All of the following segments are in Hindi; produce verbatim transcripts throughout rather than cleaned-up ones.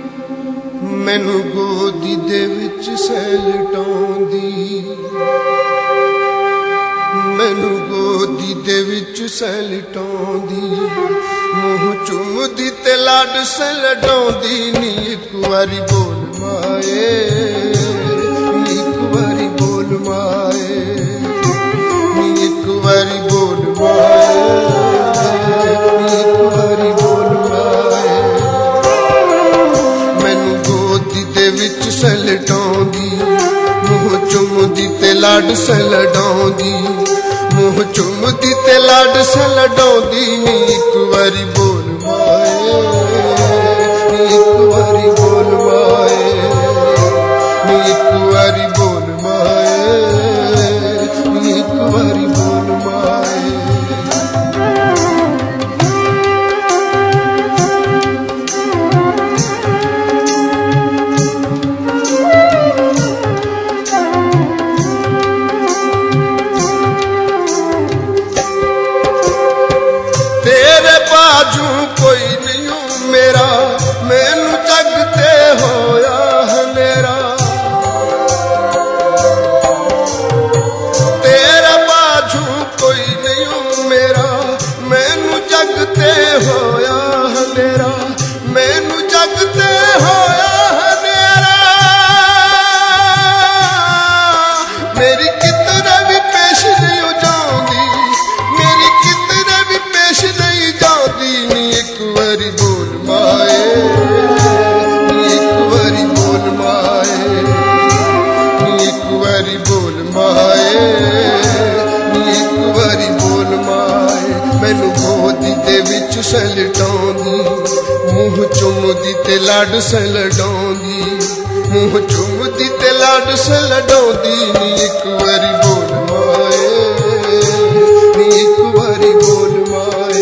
मैनू गोदी दे विच सैलटाउंदी, मैनू गोदी दे विच सैलटाउंदी, मूँह चुमदी ते लाड सैलटाउंदी नी। एक वारी बोल माए, एक वारी बोल माए, नी एक वारी बोल माए, एक वारी बोल माए। मैनू गोदी दे विच सैलटाउंदी, मूँह चुमदी ते लाड सैलटाउंदी, मूँह चुमदी ते लाड सैलटाउंदी नी। एक वारी बोल माए, एक वारी बोल माए, नी एक वारी बोल माए, एक वारी बोल माए। तेरे बाजू कोई नहीं मेरा, मैनू जग ते होया हनेरा। तेरे बाजू कोई नहीं मेरा, मैनू जग ते होया हनेरा, मैनू जग ते होया हनेरा। मेरी कितने भी पेश नहीं हो जाऊंगी, मेरी कितने भी पेश नहीं जाती नी। एक वारी बोल माए, नी एक वारी बोल माए, नी एक वारी बोल माए, नी एक वारी बोल माए। मैनू गोदी दे विच सैलटाउंदी, मूँह चुमदी ते लाड सैलटाउंदी, मूँह चुमदी ते लाड सैलटाउंदी नी। एक वारी बोल माए, नी एक वारी बोल माए।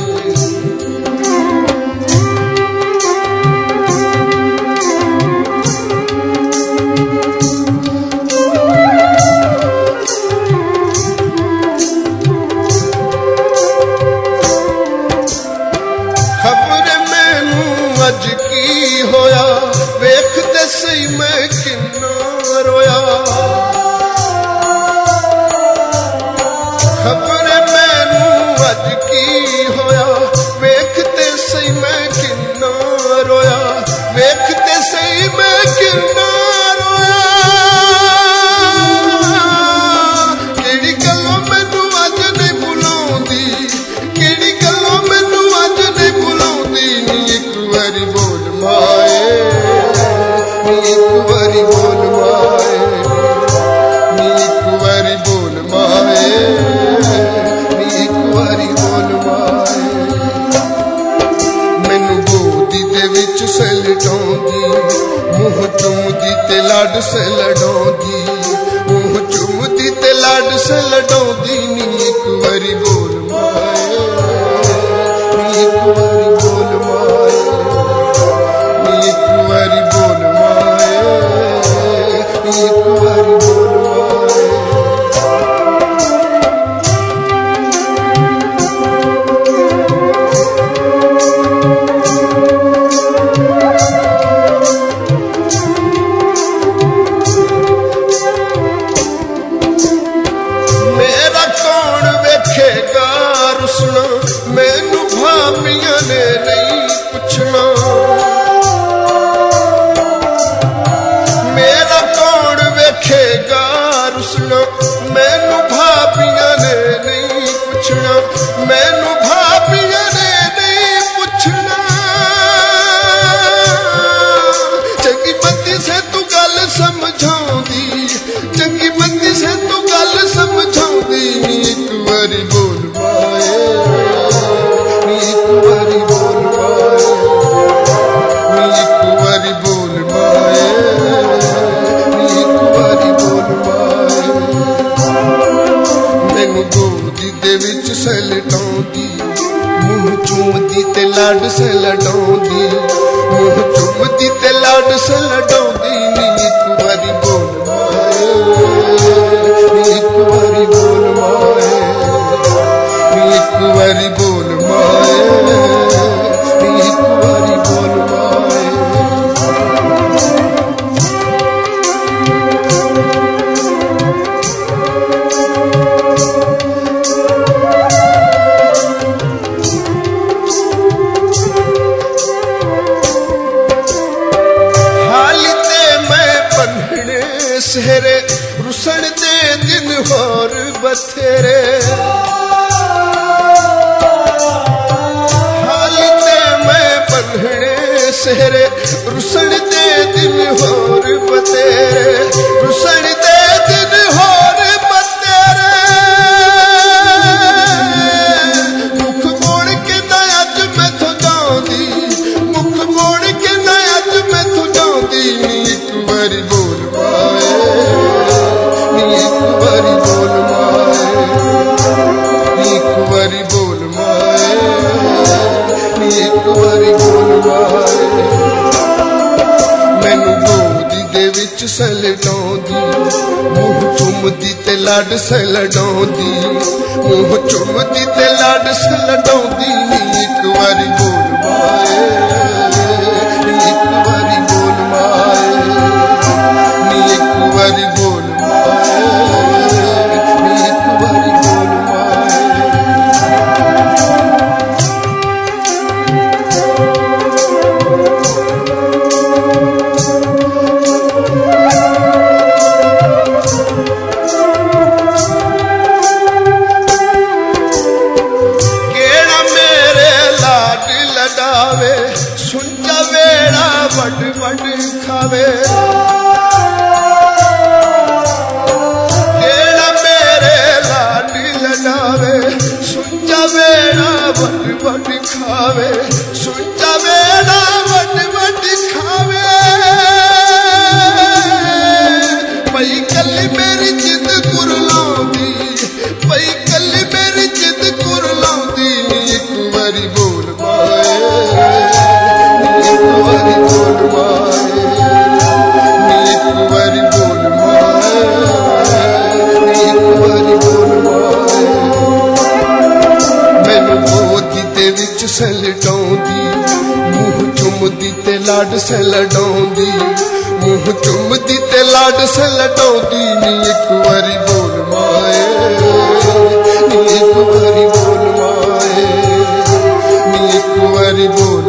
खबर मैनू अज की होया, वेखदे सही मैं किन्ना रोया। खबर मैनू अज की होया, वेखदे सही मैं किन्ना रोया, वेखदे सही मैं किन्ना रोया। केड़ी गल्लों मैनू अज नहीं भुलाउंदी, केड़ी गल्लों मैनू अज नहीं भुलाउंदी नी। एक वारी बोल माए, नी एक वारी बोल माए, नी एक वारी बोल माए, नी एक वारी बोल माए। मैनू गोदी दे विच सैलटाउंदी, मूँह चुमदी ते लाड सैलटाउंदी, मूँह चुमदी ते लाड सैलटाउंदी नी। एक वारी बोल माए, नी एक वारी बोल माए, नी एक वारी बोल माए, नी एक वारी बोल माए। मेरा कौन वेखेगा रुसना, मैनू भाबियां ने नहीं पुछना। मेरा कौन वेखेगा रुसना, मैनू भाबियां ने नहीं पुछना, मैनू भाबियां ने नहीं पुछना। चंगी बंदी से तू गल समझाउंदी, चंगी बंदी से तू गल समझाउंदी नी। एक वारी बोल माए, नी एक वारी बोल माए, नी एक वारी बोल माए, नी एक वारी बोल माए। मैनू गोदी दे विच सैलटाउंदी, मूँह चुमदी ते लाड सैलटाउंदी, मूँह चुमदी ते लाड सैलटाउंदी नी। एक वारी बोल माए, नी एक वारी बोल माए, नी एक वारी बोल माए, नी एक वारी बोल माए। सेहरे रुसन दे दिन होर बथेरे हालते मैं बन्हने सेहरे रुसन दे दिन होर बथेरे रुसन दे दिन होर बथेरे मुख मोड़ के ना अज मैथों जांदी मुख मोड़ के ना अज मैथों जांदी नी एक बारी बोल पाए नी एक बारी बोल माए नी एक बारी बोल माए नी एक बारी बोल माए मैनू गोदी दे विच सलटाउंदी मूंह चुमदी ते लड़ सलटाउंदी मूंह चुमदी ते लड़ सलटाउंदी नी एक बारी बोल माए नी एक बारी बोल माए नी एक बारी बोल माए नी एक बारी बोल माए सुंजा वेड़ा वड वड खावे केड़ा मेरे लाडी लडावे सुंजा वेड़ा वड वड खावे सुंजा वेड़ा वड वड खावे पई कली मेरी जिद कुरलाउंदी पई कली मेरी जिद कुरलाउंदी नी एक बारी बोल पाए एक बारी बोल माए नी एक बारी बोल माए नी एक बारी बोल माए मैनू गोदी दे विच सलटाउंदी मूंह चुमदी ते लड़ सलटाउंदी मूंह चुमदी ते लड़ सलटाउंदी नी एक बारी बोल माए नी एक बारी बोल माए नी एक बारी बोल